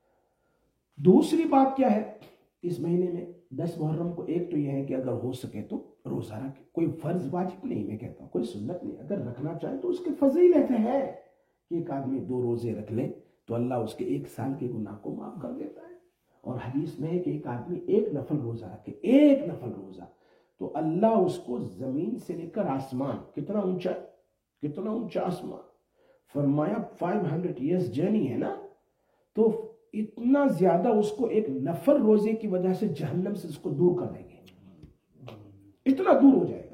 دوسری بات کیا ہے؟ اس مہینے میں دس محرم کو ایک تو یہ ہے کہ اگر ہو سکے تو روزہ رکھے. کوئی فرض واجب نہیں، میں کہتا ہوں کوئی سنت نہیں. اگر رکھنا چاہے تو اس کے فضیلت ہے کہ ایک آدمی دو روزے رکھ لے تو اللہ اس کے ایک سال کے گناہ کو معاف کر دیتا ہے. اور حدیث میں ہے کہ ایک آدمی ایک نفل روزہ رکھے، ایک نفل روزہ، تو اللہ اس کو زمین سے لے کر آسمان، کتنا اونچا کتنا اونچا آسمان، فرمایا فائیو ہنڈریڈ ایئرس جرنی ہے نا، تو اتنا زیادہ اس کو ایک نفل روزے کی وجہ سے جہنم سے اس کو دور کر دیں گے. اتنا دور ہو جائے گا.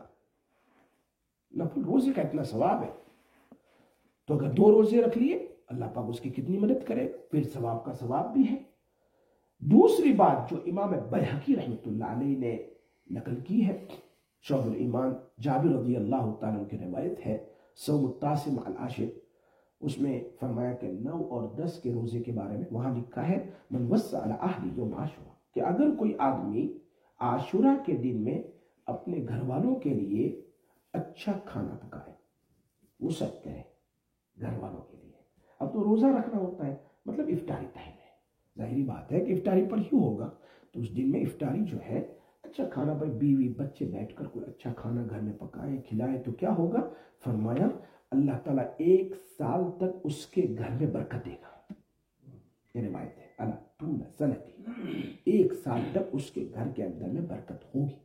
نفل روزے کا اتنا ثواب ہے. تو اگر دو روزے رکھ لیے اللہ پاک اس کی کتنی مدد کرے گا، پھر ثواب کا ثواب بھی ہے. دوسری بات جو امام بیہقی رحمۃ اللہ علیہ نے نقل کی ہے، شعب الایمان، جابر رضی اللہ تعالیٰ کی روایت ہے، صوم التاسع مع العاشر، اس میں فرمایا کہ نو اور دس کے روزے کے بارے میں وہاں لکھا ہے من وسع علی اہلہ یوم عاشورہ، کہ اگر کوئی آدمی عاشورہ کے دن میں اپنے گھر والوں کے لیے اچھا کھانا پکائے، وسعت کرے گھر والوں کے لیے. اب تو روزہ رکھنا ہوتا ہے، مطلب افطاری ٹائم ہے، ظاہری بات ہے کہ افطاری پر ہی ہوگا. تو اس دن میں افطاری جو ہے اچھا کھانا، بھائی بیوی بچے بیٹھ کر کوئی اچھا کھانا گھر میں پکائے کھلائے تو کیا ہوگا؟ فرمایا اللہ تعالیٰ ایک سال تک اس کے گھر میں برکت دے گا. یہ روایت ہے، اللہ طول سنتی، ایک سال تک اس کے گھر کے اندر میں برکت ہوگی.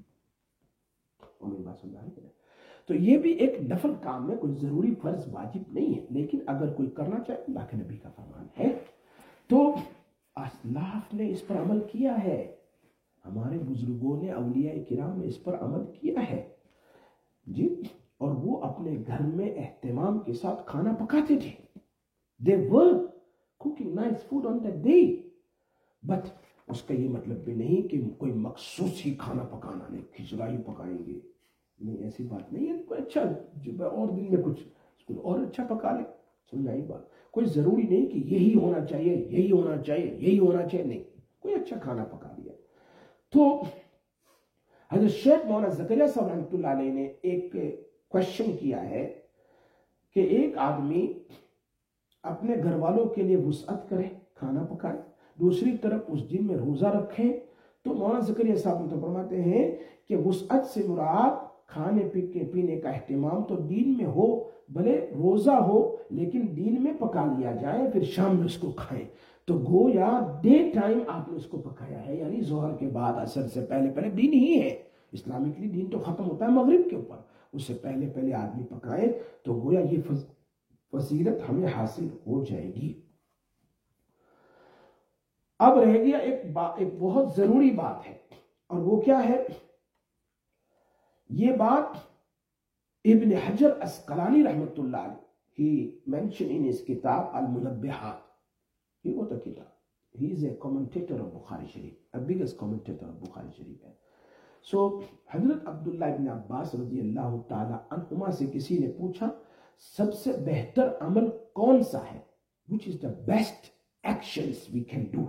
اور میری بات سن رہا ہے؟ تو یہ بھی ایک نفل کام ہے، کوئی ضروری فرض واجب نہیں ہے، لیکن اگر کوئی کرنا چاہے اللہ کے نبی کا فرمان ہے. تو اسلاف نے اس پر عمل کیا ہے، ہمارے بزرگوں نے، اولیاء کرام نے اس پر عمل کیا ہے جی. اور وہ اپنے گھر میں اہتمام کے ساتھ کھانا پکاتے تھے. They were cooking nice food on that day. But اس کا یہ مطلب بھی نہیں کہ کوئی مخصوص ہی کھانا پکانا، نہیں کھچڑا ہی پکائیں گے، نہیں ایسی بات نہیں ہے. کوئی اچھا اور دن میں کچھ اور اچھا پکا لے، سمجھ آئی بات. کوئی ضروری نہیں کہ یہی ہونا چاہیے یہی ہونا چاہیے یہی ہونا چاہیے، نہیں، کوئی اچھا کھانا پکا دیا۔ تو حضرت شیخ مولانا زکریا صاحب رحمۃ اللہ علیہ نے ایک کوشچن کیا ہے کہ ایک آدمی اپنے گھر والوں کے لیے وسعت کرے، کھانا پکائے، دوسری طرف اس دن میں روزہ رکھے، تو مولانا زکریا صاحب تو فرماتے ہیں کہ وسعت سے مراد کھانے پینے کا اہتمام تو دین میں ہو، بھلے روزہ ہو لیکن دین میں پکا لیا جائے، پھر شام میں اس کو کھائیں۔ تو گویا ڈے ٹائم آپ نے اس کو پکایا ہے، یعنی ظہر کے بعد عصر سے پہلے پہلے دین ہی ہے، اسلامکلی دین تو ختم ہوتا ہے مغرب کے اوپر، اس سے پہلے پہلے آدمی پکائے تو گویا یہ فضیلت ہمیں حاصل ہو جائے گی۔ اب رہ گیا ایک بات، ایک بہت ضروری بات ہے، اور وہ کیا ہے؟ یہ بات ابن حجر اسقلانی رحمۃ اللہ علیہ he mentioned in his kitab Al-Munabbihat. He wrote a kitab. He is a commentator of Bukhari Sharif, a biggest commentator of Bukhari Sharif. So حضرت عبداللہ ابن عباس رضی اللہ تعالی عنہما سے کسی نے پوچھا سب سے بہتر عمل کون سا ہے؟ Which is the best actions we can do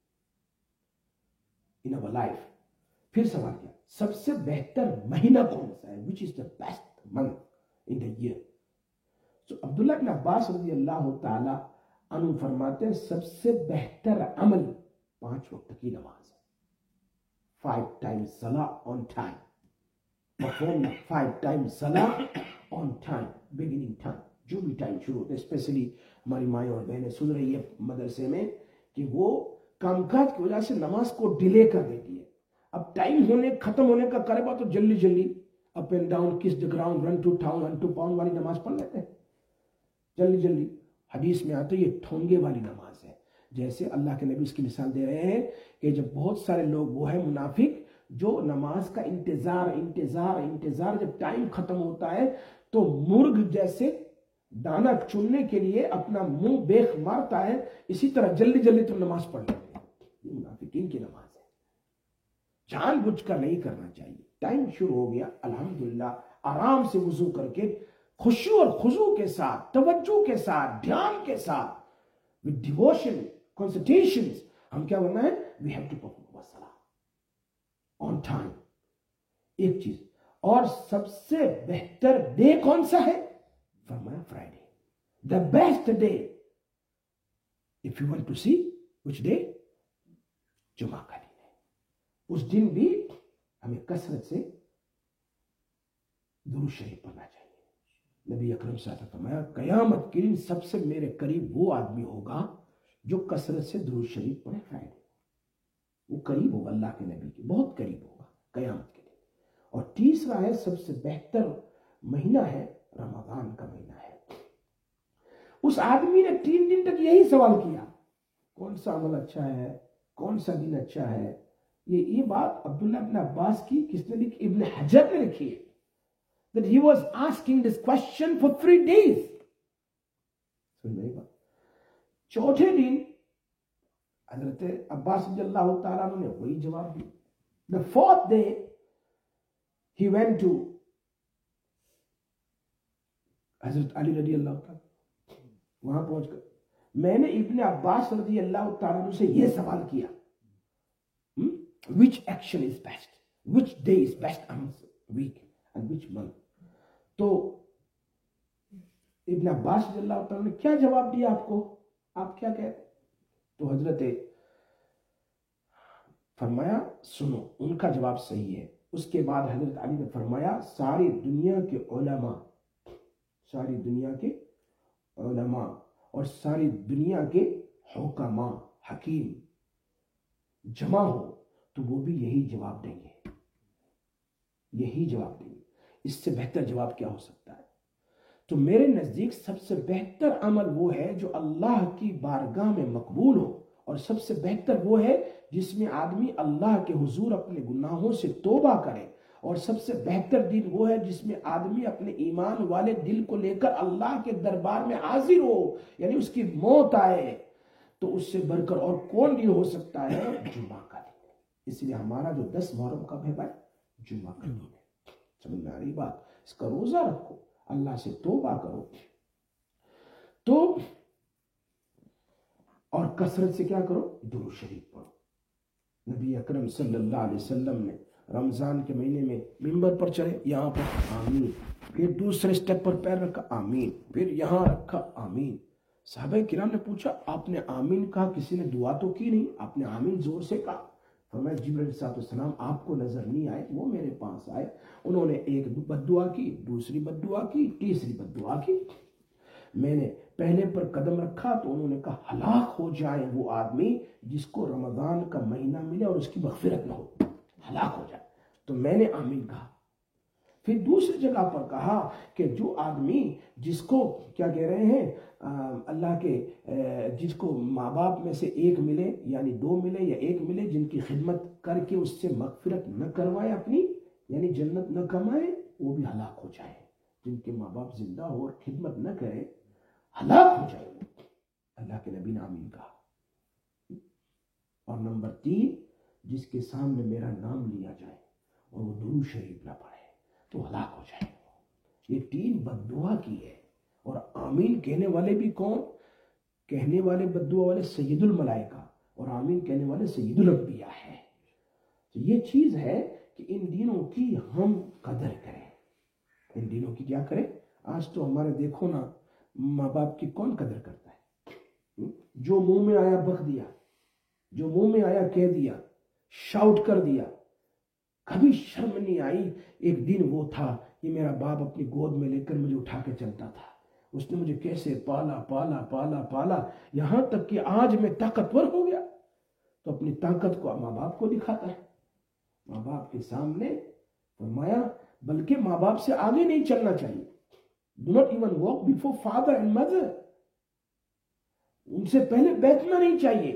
in our life. پھر سوال کیا سب سے بہتر مہینہ کون سا ہے؟ Which is the best month in the year. تو عبداللہ بن عباس رضی اللہ تعالی عنہ فرماتے ہیں سب سے بہتر عمل پانچ وقت کی نماز ہے. Five times salah on time. Perform five times salah on time, beginning time. جو بھی ٹائم شروع ہوتا ہے، اسپیشلی ہماری مائیں اور بہنیں سن رہی ہے مدرسے میں کہ وہ کام کاج کی وجہ سے نماز کو ڈیلے کر دیتی ہے. اب ٹائم ہونے ختم ہونے کا کرے بات تو جلدی جلدی اپ and down kiss the ground run to town run to pound والی نماز پڑھ لیتے ہیں جلدی جلدی. حدیث میں آتا ہے یہ ٹھونگے والی نماز ہے. جیسے اللہ کے نبی اس کی مثال دے رہے ہیں کہ جب بہت سارے لوگ وہ ہے منافق جو نماز کا انتظار انتظار انتظار جب ٹائم ختم ہوتا ہے تو مرغ جیسے دانا چننے کے لیے اپنا منہ بیخ مارتا ہے، اسی طرح جلدی جلدی تم نماز پڑھ لیتے ہیں. یہ منافقین کی نماز ہے، جان بوجھ کر نہیں کرنا چاہیے. ٹائم شروع ہو گیا الحمدللہ آرام سے وضو کر کے خشوع اور خضوع کے ساتھ، توجہ کے ساتھ، دھیان کے ساتھ، with devotion, concentrations، ہم کیا کرنا ہے؟ we have to perform our salah on time. ایک چیز اور سب سے بہتر ڈے کون سا ہے؟ فرمایا Friday. the best day if you want to see which day؟ جمعہ کا دن ہے. اس دن بھی ہمیں کثرت سے درود شریف پڑھنا چاہیے. نبی اکرم صلی اللہ علیہ وسلم فرمایا قیامت کے دن سب سے میرے قریب وہ آدمی ہوگا جو کثرت سے درود شریف پڑھے فرائیڈے. وہ قریب ہوگا اللہ کے نبی کے، بہت قریب ہوگا قیامت کے دن. اور تیسرا ہے سب سے بہتر مہینہ ہے رمضان کا مہینہ ہے. اس آدمی نے تین دن تک یہی سوال کیا کون سا عمل اچھا ہے، کون سا دن اچھا ہے. یہ یہ بات عبداللہ بن عباس کی کس نے لکھی؟ ابن حجر نے لکھی ہے. That he was asking this question for three days. چوتھے دن حضرت عباس رضی اللہ تعالیٰ نے وہی جواب دی. The fourth day he went to حضرت علی رضی اللہ تعالیٰ. وہاں پہنچ کر میں نے ابن عباس رضی اللہ تعالیٰ سے یہ سوال کیا which action is best, which day is best amongst week and which month. تو ابن عباس رضی اللہ تعالیٰ نے کیا جواب دیا آپ کو؟ آپ کیا کہتے؟ تو حضرت فرمایا سنو ان کا جواب صحیح ہے. اس کے بعد حضرت علی نے فرمایا ساری دنیا کے علماء ساری دنیا کے علماء اور ساری دنیا کے حکماء حکیم جمع ہو تو وہ بھی یہی جواب دیں گے، یہی جواب دیں گے. اس سے بہتر جواب کیا ہو سکتا ہے؟ تو میرے نزدیک سب سے بہتر عمل وہ ہے جو اللہ کی بارگاہ میں مقبول ہو، اور سب سے بہتر وہ ہے جس میں آدمی اللہ کے حضور اپنے گناہوں سے توبہ کرے، اور سب سے بہتر دن وہ ہے جس میں آدمی اپنے ایمان والے دل کو لے کر اللہ کے دربار میں حاضر ہو، یعنی اس کی موت آئے. تو اس سے بڑھ کر اور کون دن ہو سکتا ہے؟ جمعہ کا دن. اس لیے ہمارا جو دس محرم کب ہے بھائی؟ جمعہ کا دن ہے. سمجھ میں آ رہی بات؟ اس کا روزہ رکھو، اللہ سے توبہ کرو. تو اور کثرت سے کیا کرو؟ درود شریف پڑھو. نبی اکرم صلی اللہ علیہ وسلم نے رمضان کے مہینے میں ممبر پر چڑھے، یہاں پر آمین، پھر دوسرے سٹیپ پر پیر رکھا آمین، پھر یہاں رکھا آمین. صحابہ کرام نے پوچھا آپ نے آمین کہا، کسی نے دعا تو کی نہیں، آپ نے آمین زور سے کہا. فرمایا جبرائیل علیہ السلام آپ کو نظر نہیں آئے، وہ میرے پاس آئے، انہوں نے ایک بد دعا کی، دوسری بد دعا کی، تیسری بد دعا کی. میں نے پہلے پر قدم رکھا تو انہوں نے کہا ہلاک ہو جائے وہ آدمی جس کو رمضان کا مہینہ ملے اور اس کی مغفرت نہ ہو، ہلاک ہو جائے. تو میں نے آمین کہا. پھر دوسری جگہ پر کہا کہ جو آدمی جس کو کیا کہہ رہے ہیں اللہ کے جس کو ماں باپ میں سے ایک ملے، یعنی دو ملے یا ایک ملے، جن کی خدمت کر کے اس سے مغفرت نہ کروائے اپنی، یعنی جنت نہ کمائے، وہ بھی ہلاک ہو جائے. جن کے ماں باپ زندہ ہو اور خدمت نہ کرے، ہلاک ہو جائے. اللہ کے نبی نے آمین کہا. اور نمبر تین، جس کے سامنے میرا نام لیا جائے اور وہ درود شریف نہ پڑھے تو ہلاک ہو جائے. یہ تین بد دعا کی ہے. اور آمین کہنے والے بھی کون؟ کہنے والے بد دعا والے سید الملائکہ، اور آمین کہنے والے سید الانبیاء ہے. تو یہ چیز ہے کہ ان دنوں کی ہم قدر کریں. ان دنوں کی کیا کریں؟ آج تو ہمارے دیکھو نا، ماں باپ کی کون قدر کرتا ہے؟ جو منہ میں آیا بک دیا، جو منہ میں آیا کہہ دیا، شاؤٹ کر دیا. کبھی شرم نہیں آئی. ایک دن وہ تھا کہ میرا باپ اپنی گود میں لے کر مجھے اٹھا کے چلتا تھا. اس نے مجھے کیسے پالا پالا پالا پالا یہاں تک کہ آج میں طاقتور ہو گیا. تو اپنی طاقت کو ماں باپ کو دکھاتا ہے، ماں باپ کے سامنے. فرمایا بلکہ ماں باپ سے آگے نہیں چلنا چاہیے. Do not even walk before father and mother. ان سے پہلے بیٹھنا نہیں چاہیے.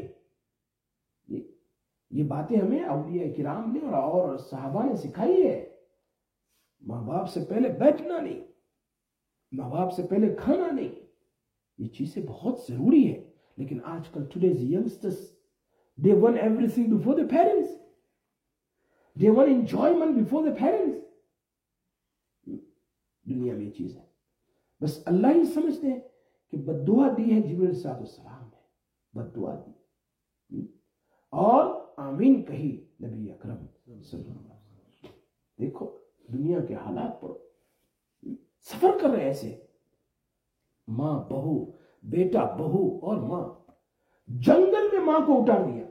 یہ باتیں ہمیں اولیاء کرام نے اور صحابہ نے سکھائی ہے. ماں باپ سے پہلے بیٹھنا نہیں، ماں باپ سے پہلے کھانا نہیں. یہ چیزیں بہت ضروری ہے. لیکن آج کل today's youngsters, they want everything before the parents. They want enjoyment before the parents. دنیا میں یہ چیز ہے. بس اللہ ہی سمجھتے ہیں کہ بد دعا دی ہے جبرائیل علیہ السلام نے، بد دعا دی اور آمین کہی نبی اکرم صلی اللہ علیہ وسلم. دیکھو دنیا کے حالات پر سفر کر رہے ایسے، ماں بہو، بیٹا بہو اور ماں. جنگل میں ماں کو اتار دیا،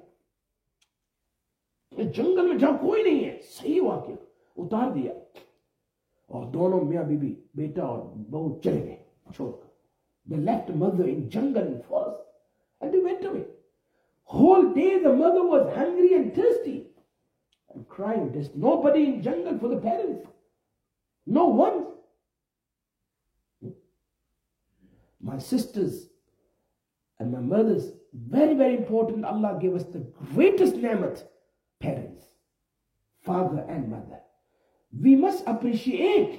جنگل میں جہاں کوئی نہیں ہے، صحیح واقعہ، اتار دیا. اور دونوں میاں بی بی، بیٹا اور بہو چلے گئے چھوڑ کر. They left mother in jungle and forest and they went away. Whole day the mother was hungry and thirsty and crying. There's nobody in jungle for the parents. No one. My sisters and my mothers, very very important. Allah gave us the greatest ni'mat, parents, father and mother. We must appreciate.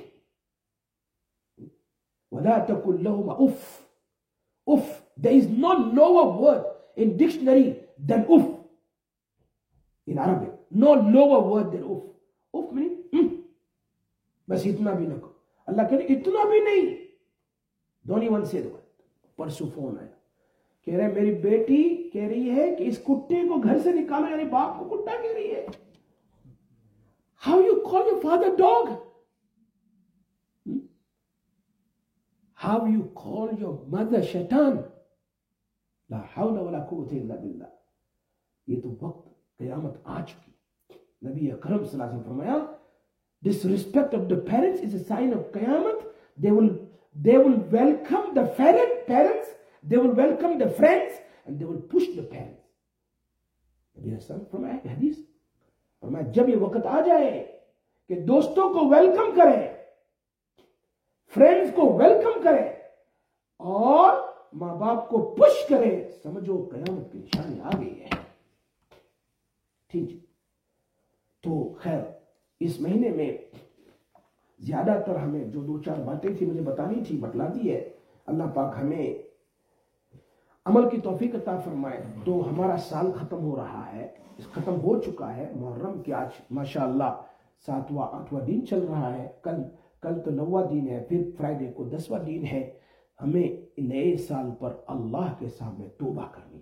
وَلَا تَقُلْ لَهُمَا uff. Uff. There is no lower word in dictionary than uff. In Arabic, no lower word than uff. Uff meaning mm. بس اتنا بھی نہ کہو. اللہ کہہ رہے اتنا بھی نہیں. Don't even say the word. پرسوں فون آیا، کہہ رہے میری بیٹی کہہ رہی ہے کہ اس کتے کو گھر سے نکالو، یعنی باپ کو کتا کہہ رہی ہے. How you call your father dog? Hmm? How you call your mother shaitan? La hawla wa la quwwata illa billah. یہ تو وقت قیامت آ چکی. نبی اکرم صلی اللہ علیہ وسلم فرمایا disrespect of the parents is a sign of قیامت. They will they will welcome the parent, parents, they will welcome the friends and they will push the parents. نبی اکرم فرمایا حدیث، فرمایا جب یہ وقت آ جائے کہ دوستوں کو ویلکم کریں، فرینڈز کو ویلکم کریں اور ماں باپ کو پش کریں، سمجھو قیامت کی نشانی آ گئی ہے. ٹھیک ہے. تو خیر اس مہینے میں زیادہ تر ہمیں جو دو چار باتیں تھی مجھے بتانی تھی بتلا دی ہے. اللہ پاک ہمیں عمل کی توفیق عطا فرمائے. تو ہمارا سال ختم ہو رہا ہے، ختم ہو چکا ہے. محرم کے آج ماشاءاللہ ساتواں آٹھواں دن چل رہا ہے. کل کل تو نواں دن ہے، پھر فرائیڈے کو دسواں دن ہے. ہمیں نئے سال پر اللہ کے سامنے توبہ کرنی چاہیے.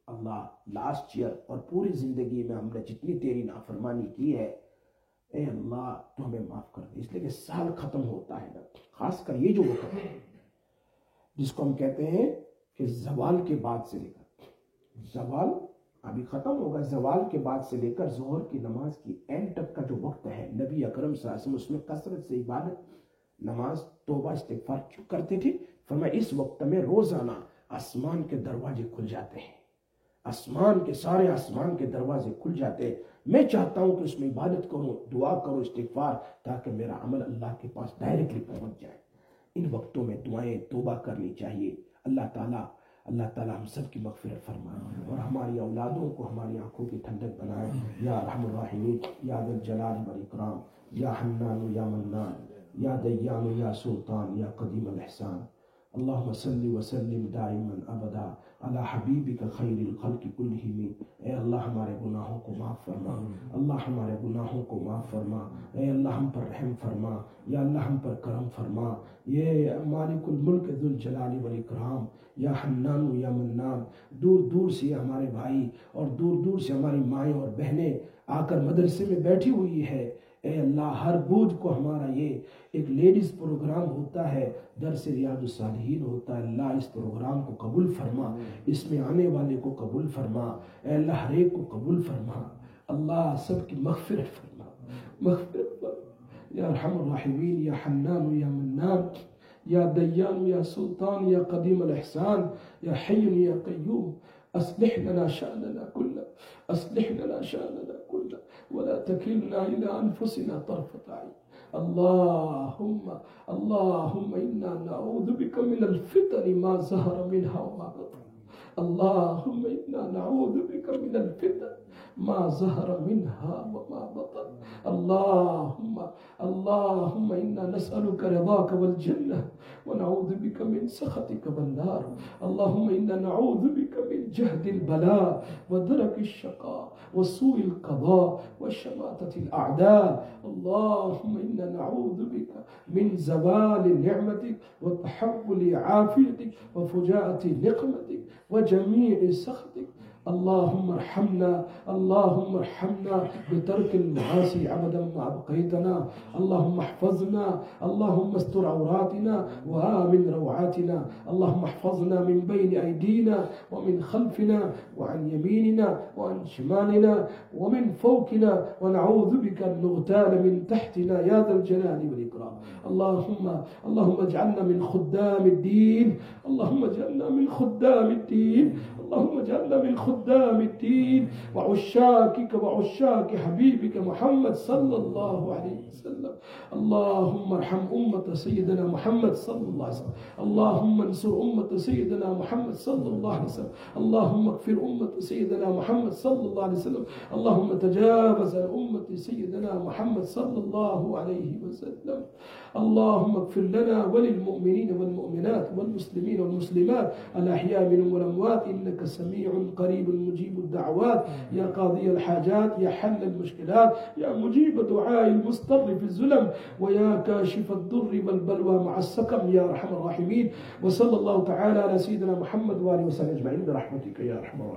اللہ لاسٹ ایئر اور پوری زندگی میں ہم نے جتنی تیری نافرمانی کی ہے اے اللہ تو ہمیں معاف کر دے، اس لیے کہ سال ختم ہوتا ہے نا، خاص کر یہ جو وقت ہے جس کو ہم کہتے ہیں کہ زوال کے بعد سے لے کر زوال ابھی ختم ہوگا، زوال کے بعد سے لے کر ظہر کی نماز کی اینڈ تک کا جو وقت ہے، نبی اکرم صلی اللہ علیہ وسلم اس میں کثرت سے عبادت، نماز، توبہ، استغفار کیوں کرتے تھے؟ فرمایا اس وقت میں روزانہ آسمان کے دروازے کھل جاتے ہیں، آسمان کے سارے آسمان کے دروازے کھل جاتے ہیں، میں چاہتا ہوں کہ اس میں عبادت کروں، دعا کروں، استغفار، تاکہ میرا عمل اللہ کے پاس ڈائریکٹلی پہنچ جائے۔ ان وقتوں میں دعائیں توبہ کرنی چاہیے۔ اللہ تعالیٰ اللہ تعالیٰ ہم سب کی مغفرت فرمائے اور ہماری اولادوں کو ہماری آنکھوں کی ٹھنڈک بنائے، یا ارحم الراحمین، یا ذا الجلال والاکرام، یا حنان یا منان، یا دیان یا سلطان، یا قدیم الاحسان۔ اللہم صلی وسلم دائما ابدا علی حبیبک خیر الخلق کلہم۔ اے اللہ ہمارے گناہوں کو معاف فرما، اللہ ہمارے گناہوں کو معاف فرما، اے اللہ ہم پر رحم فرما، یا اللہ ہم پر کرم فرما، یہ مالک الملک ذو الجلال والاکرام، یا حنان یا منان۔ دور دور سے ہمارے بھائی اور دور دور سے ہماری مائیں اور بہنیں آ کر مدرسے میں بیٹھی ہوئی ہے، اے اللہ ہر بدھ کو ہمارا یہ ایک لیڈیز پروگرام ہوتا ہے، درس ریاض الصالحین ہوتا ہے، اللہ اس پروگرام کو قبول فرما، اس میں آنے والے کو قبول فرما، اے اللہ ہر ایک کو قبول فرما، اللہ سب کی مغفرت فرما، مغفرت فرما، یا ارحم الراحمین، یا حنان یا منان، یا دیان یا سلطان، یا قدیم الاحسان، یا حی یا قیوم۔ اصلح لنا شأننا كله، اصلح لنا شأننا كله، ولا تكلنا إلى أنفسنا طرفة عين۔ اللهم اللهم إنا نعوذ بك من الفتن ما ظهر منها وما بطن، اللهم إنا نعوذ بك من الفتن ما ظهر منها وما بطن، اللهم اللهم إنا نسألك رضاك والجنة ونعوذ بك من سخطك والنار، اللهم إنا نعوذ بك من جهد البلاء ودرك الشقاء وسوء القضاء وشماتة الأعداء، اللهم إنا نعوذ بك من زوال نعمتك وتحول عافيتك وفجاءة نقمتك وجميع سخطك، اللهم ارحمنا اللهم ارحمنا بترك المعاصي عبدا ما أبقيتنا، اللهم احفظنا اللهم استر عوراتنا وآمن روعاتنا، اللهم احفظنا من بين أيدينا ومن خلفنا وعن يميننا وعن شمالنا ومن فوقنا، ونعوذ بك أن نغتال من تحتنا يا ذا الجلال والإكرام، اللهم اللهم اجعلنا من خدام الدين، اللهم اجعلنا من خدام الدين، اللهم اجعلنا من خدام الدين وعشاقك وعشاق حبيبك محمد صلى الله عليه وسلم، اللهم ارحم أمة سيدنا محمد صلى الله عليه وسلم، اللهم انصر أمة سيدنا محمد صلى الله عليه وسلم، اللهم اغفر أمة سيدنا محمد صلى الله عليه وسلم، اللهم تجاوز عن أمة سيدنا محمد صلى الله عليه وسلم، اللهم اغفر لنا وللمؤمنين والمؤمنات والمسلمين والمسلمات الأحياء منهم والأموات، إنك سميع قريب مجيب الدعوات، يا قاضي الحاجات، يا حل المشكلات، يا مجيب دعاء المضطر في الظلم، ويا كاشف الضر والبلوى مع السقم، يا أرحم الراحمين، وصلى الله تعالى على سيدنا محمد وآله وسلم أجمعين برحمتك يا أرحم الراحمين.